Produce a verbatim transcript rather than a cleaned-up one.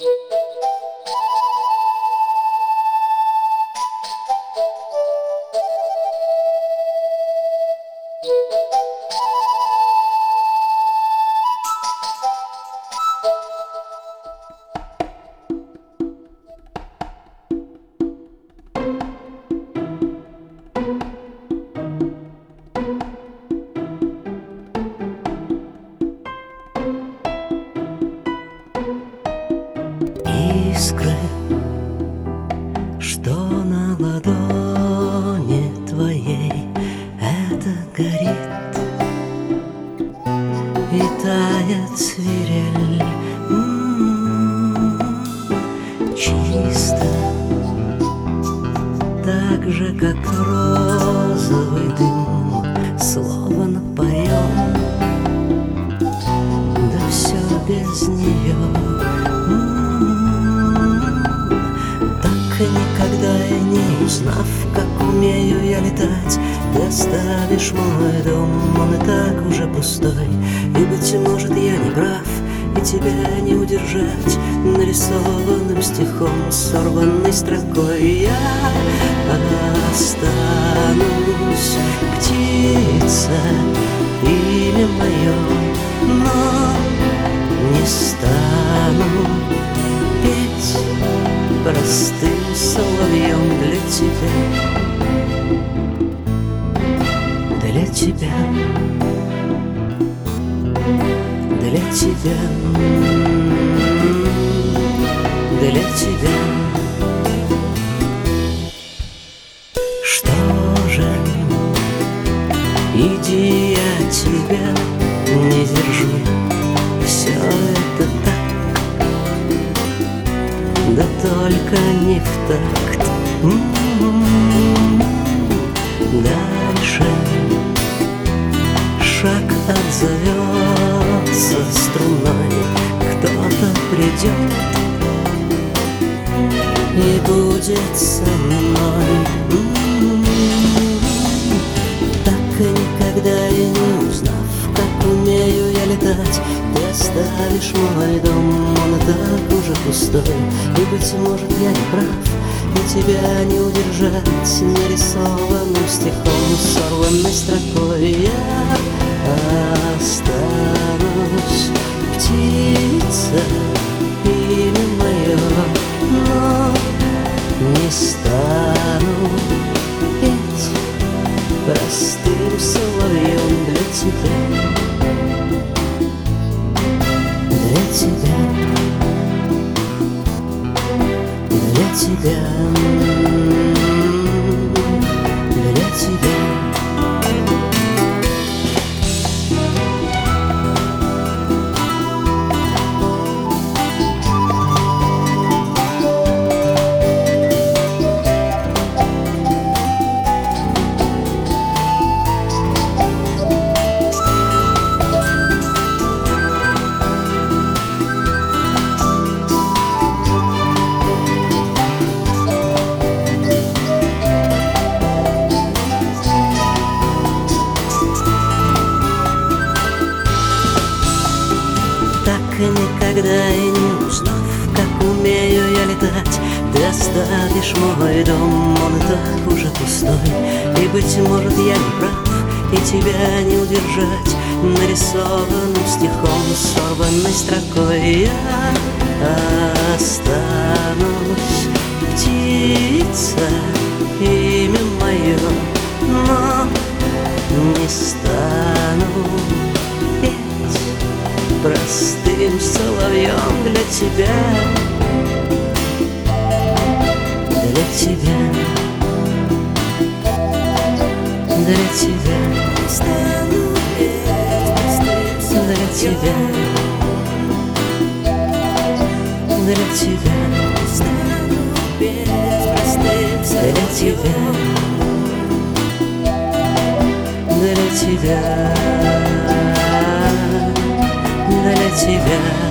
Искры, что на ладони твоей, это горит и тает свирель. М-м-м, чисто, так же, как розовый дым, словно поем, да все без нее. Никогда и не узнав, как умею я летать, ты оставишь мой дом, он и так уже пустой. И, быть может, я не прав, и тебя не удержать нарисованным стихом, сорванной строкой. Я останусь, птица, имя мое, но не стану петь простым соловьем для тебя, для тебя, для тебя, для тебя. Что же, иди, я тебя не держу, все это так, да только не в такт. М-м-м. Дальше шаг отзовется струной, кто-то придет и будет со мной. М-м-м. Так и никогда и не узнав, как умею я летать, ты оставишь мой дом, он и так уже пустой. И, быть может, я не прав, и тебя не удержать нарисованным стихом, сорванной строкой. Я останусь, птица, имя мое, но не стану петь простым соловьем для тебя, для тебя, для тебя, для тебя. Никогда и не узнав, как умею я летать, ты оставишь мой дом, он и так уже пустой. И, быть может, я не прав, и тебя не удержать нарисованным стихом, сорванной строкой. Я останусь, птица, имя мое, но не стану петь простым соловьем для тебя, для тебя, для тебя, для тебя, для тебя, для тебя, для тебя, для тебя.